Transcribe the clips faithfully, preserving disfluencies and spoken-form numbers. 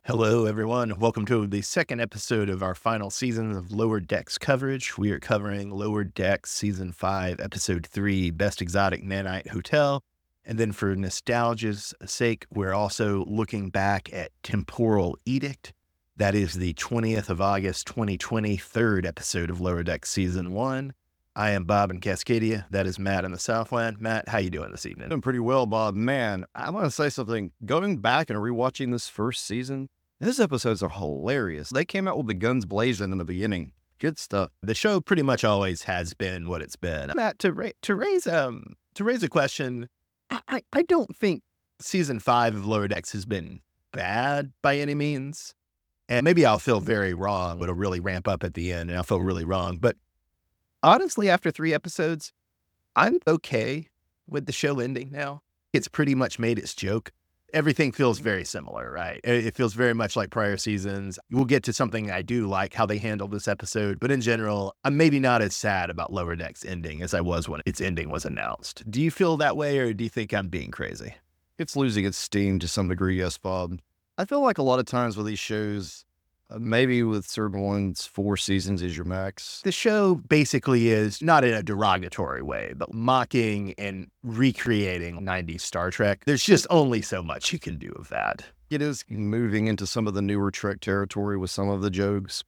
Hello, everyone. Welcome to the second episode of our final season of Lower Decks coverage. We are covering Lower Decks Season five, Episode three, Best Exotic Nanite Hotel. And then for nostalgia's sake, we're also looking back at Temporal Edict. That is the twentieth of August, twenty twenty, third episode of Lower Decks Season one. I am Bob in Cascadia. That is Matt in the Southland. Matt, how you doing this evening? Doing pretty well, Bob. Man, I want to say something. Going back and rewatching this first season, these episodes are hilarious. They came out with the guns blazing in the beginning. Good stuff. The show pretty much always has been what it's been. Matt, to, ra- to raise um to raise a question, I, I, I don't think season five of Lower Decks has been bad by any means. And maybe I'll feel very wrong. It'll really ramp up at the end and I'll feel really wrong. But honestly, after three episodes, I'm okay with the show ending now. It's pretty much made its joke. Everything feels very similar, right? It feels very much like prior seasons. We'll get to something I do like, how they handled this episode. But in general, I'm maybe not as sad about Lower Decks ending as I was when its ending was announced. Do you feel that way, or do you think I'm being crazy? It's losing its steam to some degree, yes, Bob. I feel like a lot of times with these shows, uh, maybe with certain ones, four seasons is your max. The show basically is, not in a derogatory way, but mocking and recreating nineties Star Trek. There's just only so much you can do of that. It is moving into some of the newer Trek territory with some of the jokes,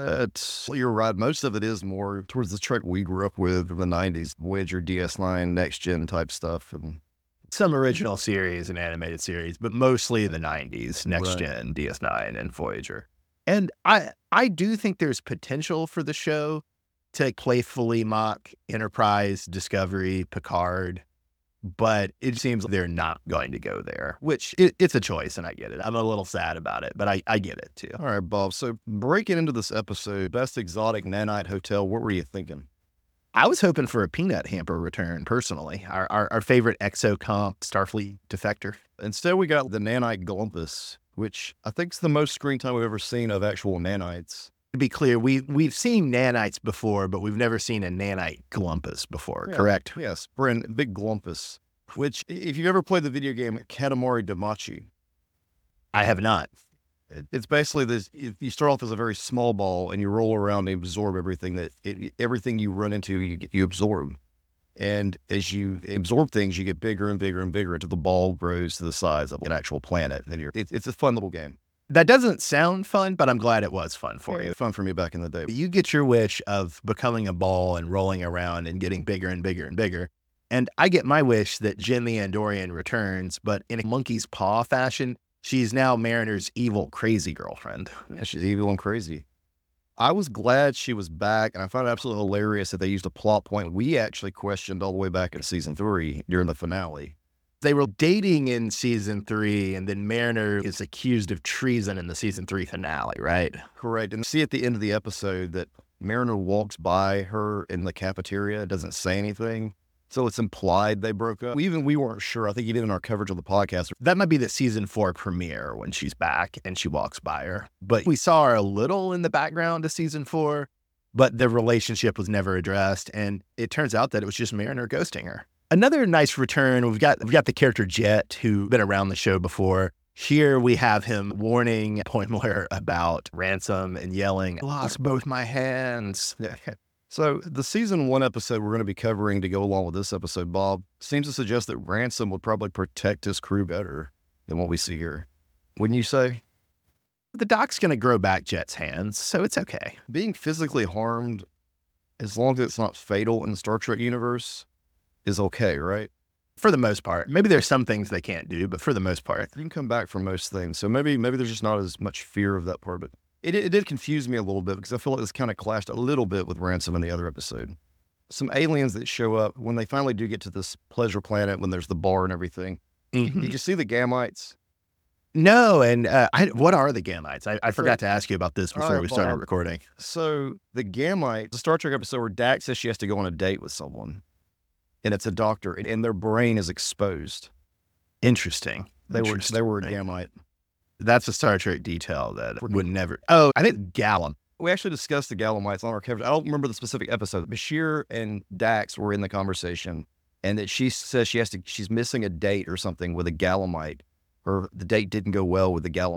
but you're right. Most of it is more towards the Trek we grew up with in the nineties, Voyager, D S nine, Next Gen type stuff. And some original series and animated series, but mostly the nineties, Next Right. Gen, D S nine, and Voyager. And I I do think there's potential for the show to playfully mock Enterprise, Discovery, Picard, but it seems they're not going to go there, which it, it's a choice, and I get it. I'm a little sad about it, but I, I get it, too. All right, Bob. So breaking into this episode, Best Exotic Nanite Hotel, what were you thinking? I was hoping for a peanut hamper return, personally. Our, our, our favorite exocomp Starfleet defector. Instead, we got the Nanite Glumpus, which I think is the most screen time we've ever seen of actual nanites. To be clear, we, we've seen nanites before, but we've never seen a nanite Glumpus before, Yeah. correct? Yes, Bryn, Big Glumpus, which if you've ever played the video game Katamari Damacy, I have not. it- it's basically this, you you start off as a very small ball and you roll around and absorb everything that, it, everything you run into, you, get- you absorb. And as you absorb things, you get bigger and bigger and bigger until the ball grows to the size of an actual planet. And you're, it, it's a fun little game. That doesn't sound fun, but I'm glad it was fun for you. It was fun for me back in the day. You get your wish of becoming a ball and rolling around and getting bigger and bigger and bigger. And I get my wish that Jin the Andorian returns, but in a monkey's paw fashion. She's now Mariner's evil, crazy girlfriend. Yeah, she's evil and crazy. I was glad she was back, and I found it absolutely hilarious that they used a plot point we actually questioned all the way back in season three during the finale. They were dating in season three, and then Mariner is accused of treason in the season three finale, right? Correct. And see at the end of the episode that Mariner walks by her in the cafeteria, doesn't say anything. So it's implied they broke up. We even we weren't sure. I think even in our coverage of the podcast. That might be the season four premiere when she's back and she walks by her. But we saw her a little in the background of season four, but the relationship was never addressed. And it turns out that it was just Mariner ghosting her. Another nice return, we've got we've got the character Jet, who's been around the show before. Here we have him warning Poimler about Ransom and yelling, "Lost both my hands." So the season one episode we're going to be covering to go along with this episode, Bob, seems to suggest that Ransom would probably protect his crew better than what we see here. Wouldn't you say? The doc's going to grow back Jet's hands, so it's okay. Being physically harmed, as long as it's not fatal in the Star Trek universe, is okay, right? For the most part. Maybe there's some things they can't do, but for the most part. You can come back from most things. So maybe maybe there's just not as much fear of that part. But it, it did confuse me a little bit because I feel like this kind of clashed a little bit with Ransom in the other episode. Some aliens that show up when they finally do get to this pleasure planet, when there's the bar and everything. Mhm. Did you see the Gamites? No, and uh, I, what are the Gamites? I, I forgot to ask you about this before All right, we started Bob. recording. So the Gamites, the Star Trek episode where Dax says she has to go on a date with someone, and it's a doctor, and, and their brain is exposed. Interesting. They were Interesting. they were a Gamite. That's a Star Trek detail that would never. Oh, I think Gallum. We actually discussed the Gallimites on our coverage. I don't remember the specific episode. Bashir and Dax were in the conversation, and that she says she has to, she's missing a date or something with a Gallimite, or the date didn't go well with the Gallimite.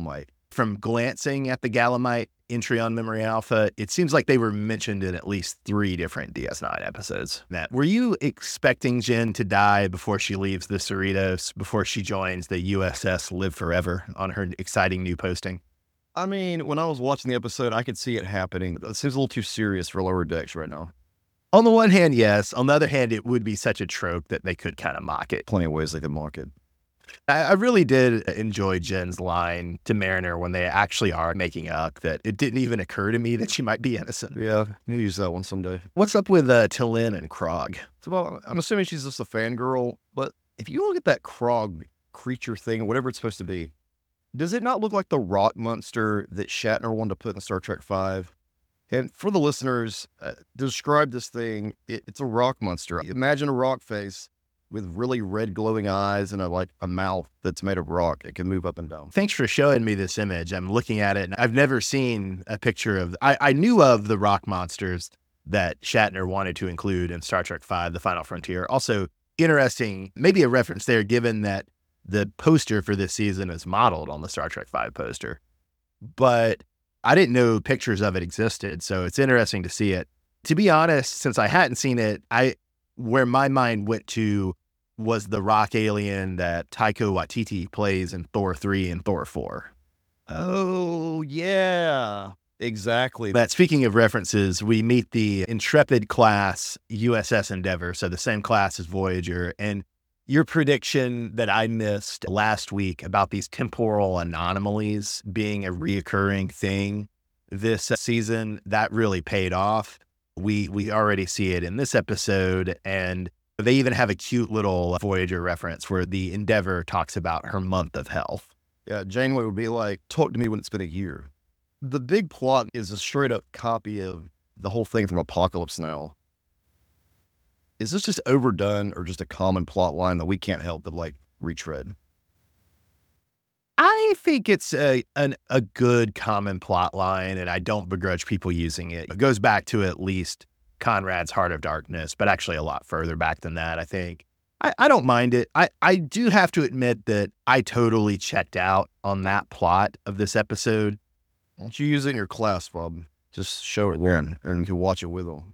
From glancing at the Galamite entry on Memory Alpha, it seems like they were mentioned in at least three different D S nine episodes. Matt, were you expecting Jen to die before she leaves the Cerritos, before she joins the U S S Live Forever on her exciting new posting? I mean, when I was watching the episode, I could see it happening. It seems a little too serious for Lower Decks right now. On the one hand, yes. On the other hand, it would be such a trope that they could kind of mock it. Plenty of ways they could mock it. I, I really did enjoy Jen's line to Mariner when they actually are making up, that it didn't even occur to me that she might be innocent. Yeah, we'll use that one someday. What's up with uh, T'Lyn and Krog? So, well, I'm assuming she's just a fangirl, but if you look at that Krog creature thing, whatever it's supposed to be, does it not look like the rock monster that Shatner wanted to put in Star Trek five? And for the listeners, uh, describe this thing. It, it's a rock monster. Imagine a rock face with really red glowing eyes and a like a mouth that's made of rock. It can move up and down. Thanks for showing me this image. I'm looking at it, and I've never seen a picture of... I, I knew of the rock monsters that Shatner wanted to include in Star Trek five, The Final Frontier. Also, interesting, maybe a reference there, given that the poster for this season is modeled on the Star Trek five poster. But I didn't know pictures of it existed, so it's interesting to see it. To be honest, since I hadn't seen it, I where my mind went to was the rock alien that Taika Waititi plays in Thor three and Thor four. Oh, yeah. Exactly. But speaking of references, we meet the Intrepid class U S S Endeavor, so the same class as Voyager, and your prediction that I missed last week about these temporal anomalies being a reoccurring thing this season, that really paid off. We we already see it in this episode, and they even have a cute little Voyager reference where the Endeavor talks about her month of health. Yeah, Janeway would be like, talk to me when it's been a year. The big plot is a straight up copy of the whole thing from Apocalypse Now. Is this just overdone or just a common plot line that we can't help but like retread? I think it's a an, a good common plot line, and I don't begrudge people using it. It goes back to at least Conrad's Heart of Darkness, but actually a lot further back than that, I think. I, I don't mind it. I, I do have to admit that I totally checked out on that plot of this episode. Why don't you use it in your class, Bob? Just show it then, and you can watch it with them.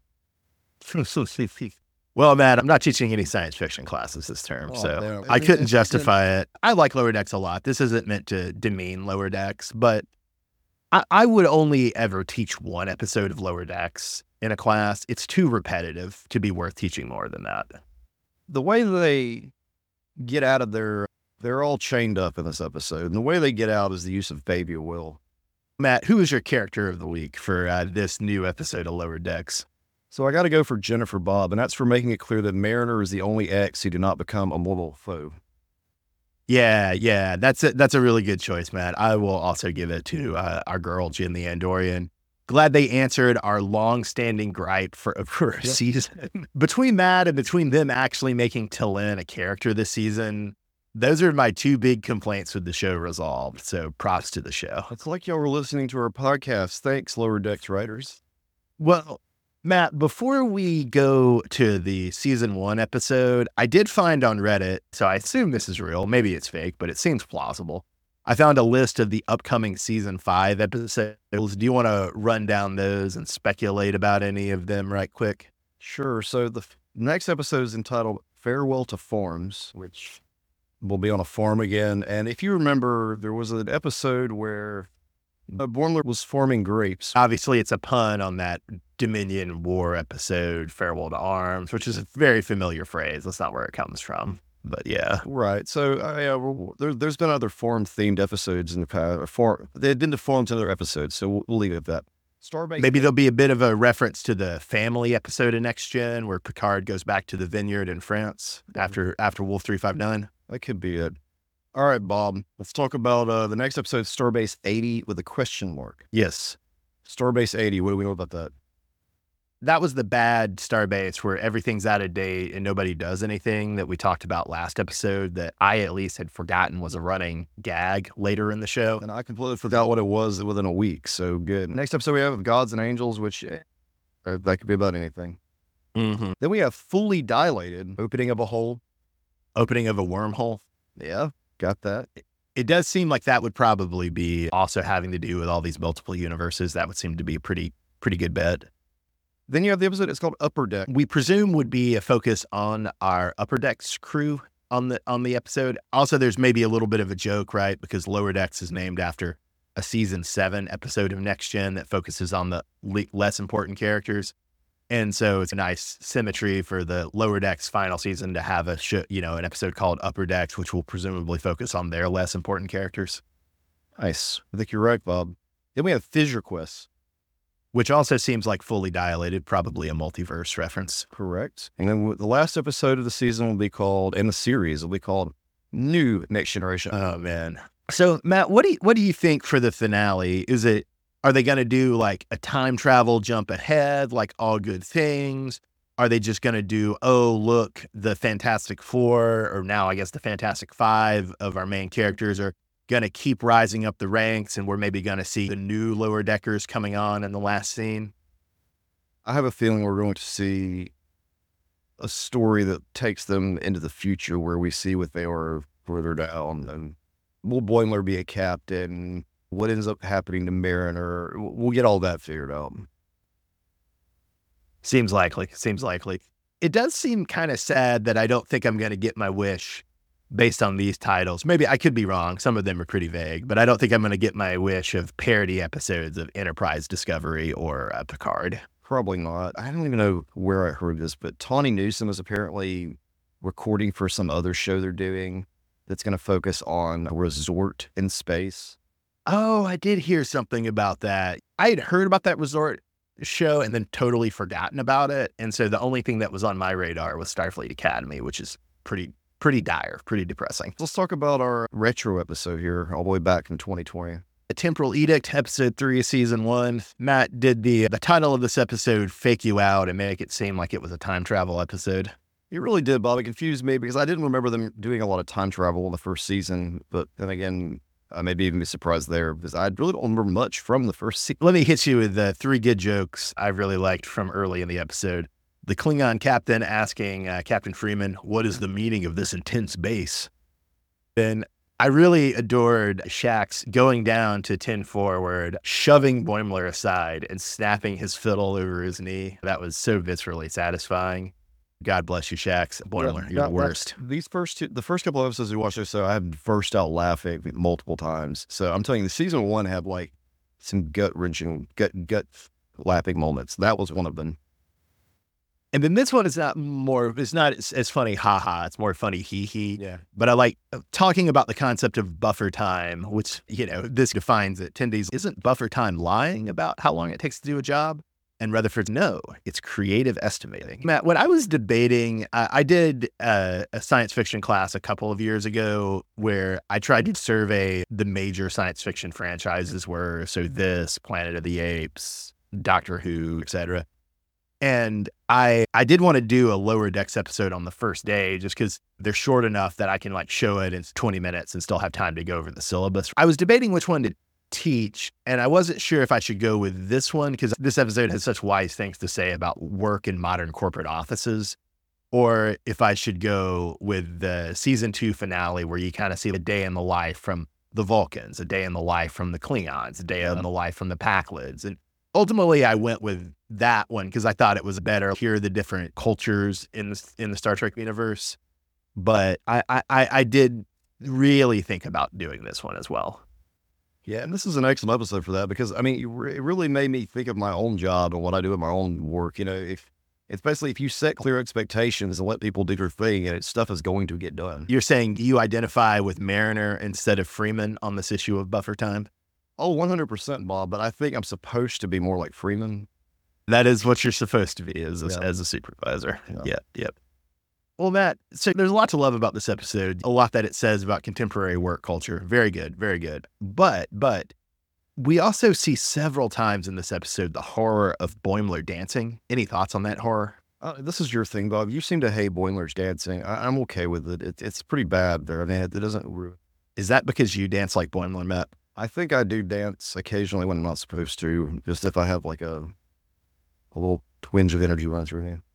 Well, Matt, I'm not teaching any science fiction classes this term, Oh, so damn. I couldn't justify it. I like Lower Decks a lot. This isn't meant to demean Lower Decks, but I, I would only ever teach one episode of Lower Decks in a class. It's too repetitive to be worth teaching more than that. The way they get out of their, they're all chained up in this episode, and the way they get out is the use of Baby Will. Matt, who is your character of the week for uh, this new episode of Lower Decks? So I got to go for Jennifer Bob, and that's for making it clear that Mariner is the only ex who did not become a mortal foe. Yeah, yeah, that's a, that's a really good choice, Matt. I will also give it to uh, our girl, Jen the Andorian. Glad they answered our long-standing gripe for, for a Yeah. season. Between that and between them actually making T'Lyn a character this season, those are my two big complaints with the show resolved. So props to the show. It's like y'all were listening to our podcast. Thanks, Lower Decks writers. Well, Matt, before we go to the season one episode, I did find on Reddit, so I assume this is real. Maybe it's fake, but it seems plausible. I found a list of the upcoming season five episodes. Do you want to run down those and speculate about any of them right quick? Sure. So the f- next episode is entitled Farewell to Farms, which will be on a farm again. And if you remember, there was an episode where uh, Boimler was farming grapes. Obviously, it's a pun on that Dominion War episode, Farewell to Arms, which is a very familiar phrase. That's not where it comes from. But yeah. Right. So uh, yeah, well, there, there's been other farm-themed episodes in the past. Farm, they've been deformed in other episodes, so we'll, we'll leave it at that. Starbase. Maybe there'll be a bit of a reference to the family episode of Next Gen where Picard goes back to the vineyard in France after after Wolf three five nine. That could be it. All right, Bob. Let's talk about uh, the next episode, Starbase eighty with a question mark. Yes. Starbase eighty. What do we know about that? That was the bad Starbase where everything's out of date and nobody does anything that we talked about last episode that I at least had forgotten was a running gag later in the show. And I completely forgot what it was within a week. So good. Next episode we have Gods and Angels, which eh, uh, that could be about anything. Mm-hmm. Then we have Fully Dilated, opening of a hole. Opening of a wormhole. Yeah, got that. It does seem like that would probably be also having to do with all these multiple universes. That would seem to be a pretty, pretty good bet. Then you have the episode, it's called Upper Deck. We presume would be a focus on our Upper Decks crew on the on the episode. Also, there's maybe a little bit of a joke, right? Because Lower Decks is named after a season seven episode of Next Gen that focuses on the le- less important characters. And so it's a nice symmetry for the Lower Decks final season to have a show, you know, an episode called Upper Decks, which will presumably focus on their less important characters. Nice. I think you're right, Bob. Then we have Fissure Quest, which also seems like fully dilated, probably a multiverse reference. Correct. And then the last episode of the season will be called, and the series will be called New Next Generation. Oh, man. So, Matt, what do you, what do you think for the finale? Is it, are they going to do like a time travel jump ahead, like All Good Things? Are they just going to do, oh, look, the Fantastic Four, or now I guess the Fantastic Five of our main characters are going to keep rising up the ranks, and we're maybe going to see the new Lower Deckers coming on in the last scene? I have a feeling we're going to see a story that takes them into the future where we see what they were further down. And will Boimler be a captain? What ends up happening to Mariner? We'll get all that figured out. Seems likely. Seems likely. It does seem kind of sad that I don't think I'm going to get my wish based on these titles. Maybe I could be wrong. Some of them are pretty vague, but I don't think I'm going to get my wish of parody episodes of Enterprise Discovery or uh, Picard. Probably not. I don't even know where I heard this, but Tawny Newsome is apparently recording for some other show they're doing that's going to focus on a resort in space. Oh, I did hear something about that. I had heard about that resort show and then totally forgotten about it. And so the only thing that was on my radar was Starfleet Academy, which is pretty pretty dire, pretty depressing. Let's talk about our retro episode here, all the way back in twenty twenty. A Temporal Edict, episode three of season one. Matt, did the the title of this episode fake you out and make it seem like it was a time travel episode? It really did, Bob. It confused me because I didn't remember them doing a lot of time travel in the first season. But then again, I maybe even be surprised there because I really don't remember much from the first season. Let me hit you with the three good jokes I really liked from early in the episode. The Klingon captain asking uh, Captain Freeman, what is the meaning of this intense base? Then I really adored Shax going down to ten forward, shoving Boimler aside and snapping his fiddle over his knee. That was so viscerally satisfying. God bless you, Shax. Boimler, Yeah, you're that- the worst. These first two, the first couple of episodes we watched this, so I had burst out laughing multiple times. So I'm telling you, the season one had like some gut wrenching, gut gut laughing moments. That was one of them. And then this one is not more, it's not as, as funny, haha. It's more funny, hee hee. Yeah. But I like talking about the concept of buffer time, which, you know, this defines it. Tendies, isn't buffer time lying about how long it takes to do a job? And Rutherford's, no, it's creative estimating. Matt, when I was debating, uh, I did uh, a science fiction class a couple of years ago where I tried to survey the major science fiction franchises were, so this, Planet of the Apes, Doctor Who, et cetera. And I I did want to do a Lower Decks episode on the first day just because they're short enough that I can like show it in twenty minutes and still have time to go over the syllabus. I was debating which one to teach, and I wasn't sure if I should go with this one because this episode has such wise things to say about work in modern corporate offices, or if I should go with the season two finale where you kind of see a day in the life from the Vulcans, a day in the life from the Klingons, a day in the life from the Packlids. And ultimately, I went with that one because I thought it was better. Hear the different cultures in the, in the Star Trek universe. But I, I, I did really think about doing this one as well. Yeah, and this is an excellent episode for that because, I mean, it re- it really made me think of my own job and what I do in my own work. You know, if it's basically if you set clear expectations and let people do their thing, and it, stuff is going to get done. You're saying you identify with Mariner instead of Freeman on this issue of Buffer Time? Oh, one hundred percent, Bob, but I think I'm supposed to be more like Freeman. That is what you're supposed to be as a, Yeah. as a supervisor. Yeah. Yep, yep. Well, Matt, so there's a lot to love about this episode, a lot that it says about contemporary work culture. Very good, very good. But, but we also see several times in this episode the horror of Boimler dancing. Any thoughts on that horror? Uh, this is your thing, Bob. You seem to hate Boimler's dancing. I, I'm okay with it. it. It's pretty bad there. I mean, it, it doesn't. ru- Is that because you dance like Boimler, Matt? I think I do dance occasionally when I'm not supposed to, just if I have like a a little twinge of energy running through me.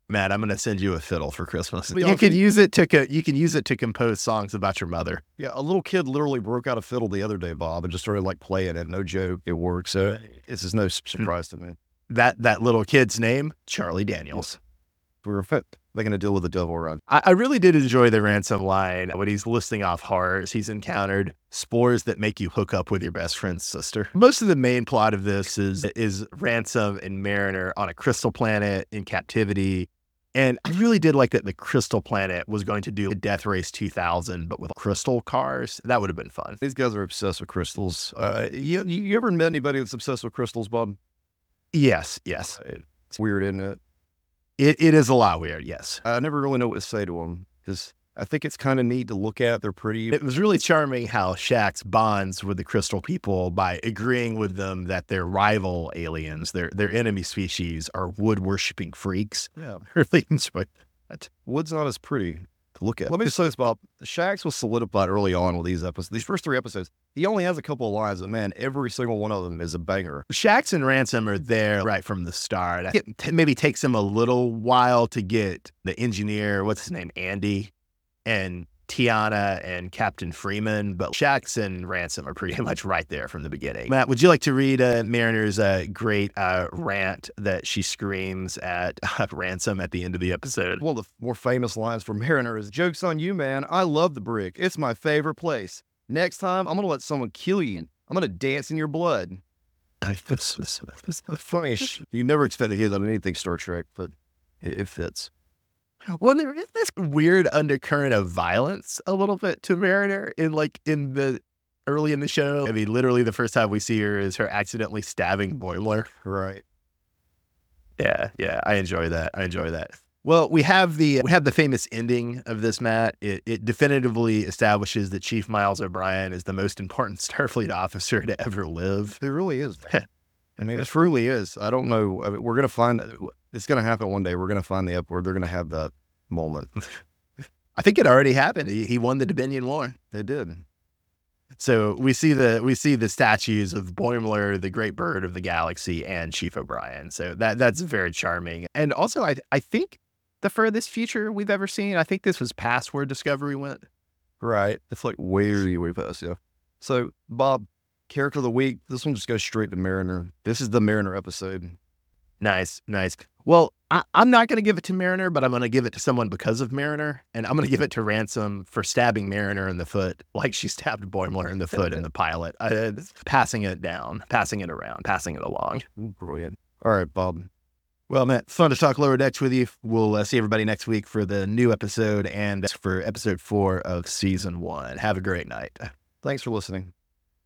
Matt, I'm going to send you a fiddle for Christmas. Be You honest can with you- use it to co- you can use it to compose songs about your mother. Yeah, a little kid literally broke out a fiddle the other day, Bob, and just started like playing it. No joke, it works. So it's just no s- surprise to me. That that little kid's name, Charlie Daniels. We're fit. They're going to deal with the devil run. I, I really did enjoy the Ransom line when he's listing off horrors he's encountered, spores that make you hook up with your best friend's sister. Most of the main plot of this is is Ransom and Mariner on a crystal planet in captivity. And I really did like that the Crystal Planet was going to do a Death Race two thousand, but with crystal cars. That would have been fun. These guys are obsessed with crystals. Uh, you, you ever met anybody that's obsessed with crystals, Bob? Yes, yes. It's weird, isn't it? It It is a lot weird, yes. I never really know what to say to them because I think it's kind of neat to look at. They're pretty. It was really charming how Shax bonds with the crystal people by agreeing with them that their rival aliens, their their enemy species, are wood-worshipping freaks. Yeah. I really enjoyed that. Wood's not as pretty to look at. Let me just say this, Bob. Shax was solidified early on with these episodes. These first three episodes, he only has a couple of lines, but man, every single one of them is a banger. Shax and Ransom are there right from the start. I think it t- maybe takes him a little while to get the engineer, what's his name, Andy, and Tiana and Captain Freeman, but Shax and Ransom are pretty much right there from the beginning. Matt, would you like to read uh, Mariner's uh, great uh, rant that she screams at uh, Ransom at the end of the episode? One of the more famous lines from Mariner is, "Joke's on you, man. I love the brick. It's my favorite place. Next time, I'm going to let someone kill you. I'm going to dance in your blood." That's Funny. sh- You never expect to hear that on anything Star Trek, but it, it fits. Well, there is this weird undercurrent of violence a little bit to Mariner in like in the early in the show. I mean, literally the first time we see her is her accidentally stabbing Boimler. Right. Yeah, yeah, I enjoy that. I enjoy that. Well, we have the we have the famous ending of this, Matt. It, it definitively establishes that Chief Miles O'Brien is the most important Starfleet officer to ever live. It really is. I mean, it truly is. I don't know. I mean, we're going to find, it's going to happen one day. We're going to find the up where they're going to have that moment. I think it already happened. He, he won the Dominion War. They did. So we see the we see the statues of Boimler, the great bird of the galaxy, and Chief O'Brien. So that that's very charming. And also, I I think the furthest future we've ever seen. I think this was past where Discovery went. Right. It's like way, way past, yeah. So, Bob, character of the week, this one just goes straight to Mariner. This is the Mariner episode. Nice, nice. Well, I, I'm not going to give it to Mariner, but I'm going to give it to someone because of Mariner. And I'm going to give it to Ransom for stabbing Mariner in the foot like she stabbed Boimler in the foot in the pilot. Uh, passing it down, passing it around, passing it along. Brilliant. All right, Bob. Well, Matt, fun to talk Lower Decks with you. We'll uh, see everybody next week for the new episode and for episode four of season one. Have a great night. Thanks for listening.